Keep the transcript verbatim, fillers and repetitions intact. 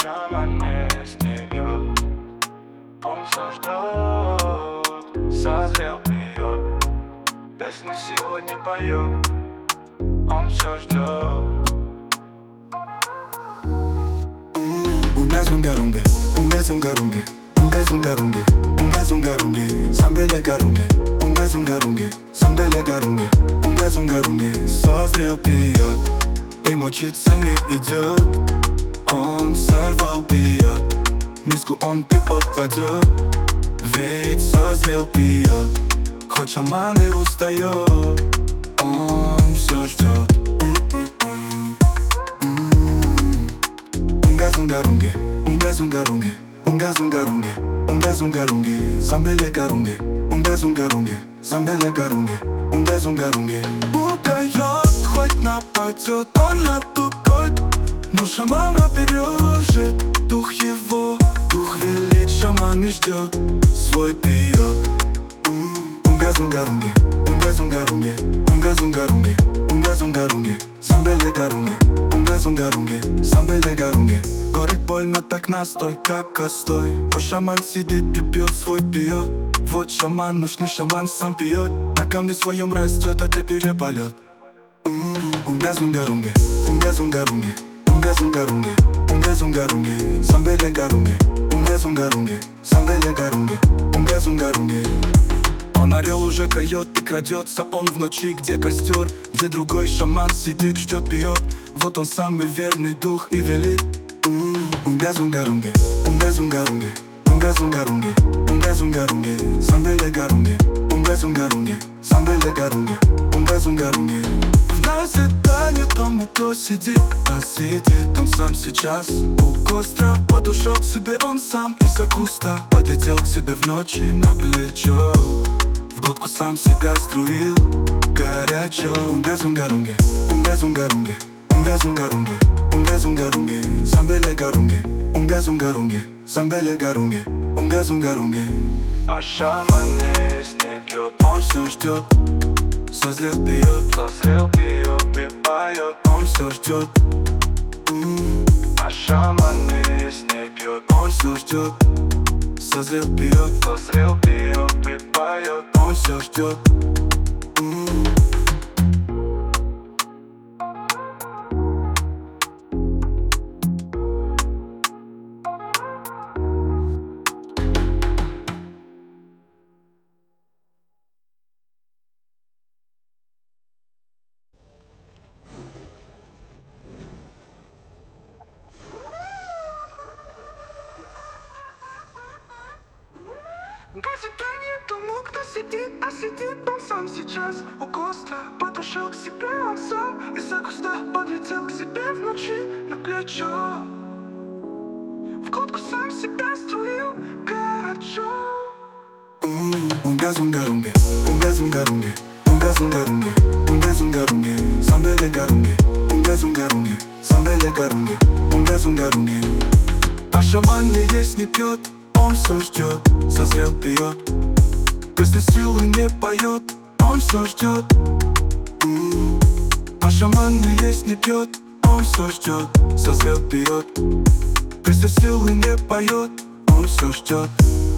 шаман не стегнет. Он все ждет, созрел, пьет, песню сегодня поет. Он все ждет. Unga zungarunge, unga zungarunge, unga zungarunge, unga zungarunge, sambele garunge, unga zunгарунге, сambele гарунге, унга зунгарунге, созрел, пьет, и мочиться не идет. Он сорвал, пьет, миску он пипот кладет, ведь созрел, пьет, хоть шаман и устает, он все ждет. Unga zungarunge, unga zungarunge, unga zungarunge, unga zungarunge, sambele garunge, унга зунгарунге, сambele гарунге, унга зунгарунге. Удает, хоть нападет, он на тупой, но шамана бережет. Дух его, дух велит, шаман и ждет, свой пьет. Унга зунгарунге, унга зунгарунге, унга зунгарунге, унга зунгарунге, sambele гарунге, унга зунгарунге, sambele гарунге. Горит больно, так настой, как костой. А шаман сидит и пьет, свой пьет. Вот шаман, нужный шаман сам пьет. На камне своем растет, а теперь полет. Унга зунгарунге, унга зунгарунге, унга зунгарунге, унга зунгарунге, sambele гарунге, унга зунгарунге, sambele гарунге, унга зунгарунге. Он орел уже койот и крадется, он в ночи, где костер, где другой шаман сидит, ждет, пьет. Вот он самый верный дух и велит. Унга зунгарунге, унга зунгарунге, унга зунгарунге, унга зунгарунге, sambele гарунге, унга зунгарунге, sambele гарунге, унга зунгарунге. В назидание тому, кто сидит, а сидит он сам сейчас у костра. Подошел к себе он сам из-за куста, подлетел к себе в ночи на плечо, в глотку сам себя струил горячо. Унга зунгарунге, унга зунгарунге, унга зунгарунге, унга зунгарунге, sambele гарунге, унга зунгарунге, sambele гарунге, унга зунгарунге. А шаман не стегнет, Он все ждет, созрел, пьет, созрел, пьет и поет. он все ждет. А шаман не пьет, Он все ждет, созрел, пьет, созрел, пьет и поет. он все ждет. Назидание тому, кто сидит, а сидит он сам сейчас у костра. Подошел к себе он сам из-за куста, подлетел к себе в ночи на плечо, в глотку сам себя струил горячо. Унга зунгарунге, унга зунгарунге, унга зунгарунге, унга зунгарунге, sambele гарунге, унга зунгарунге, sambele гарунге, унга зунгарунге. А шаман не есть, не пьет, он все ждет, созрел, пьет, песни силы не поет, он все ждет. А шаман не есть, не пьет, он все ждет, созрел, пьет, песни силы не поет, он все ждет.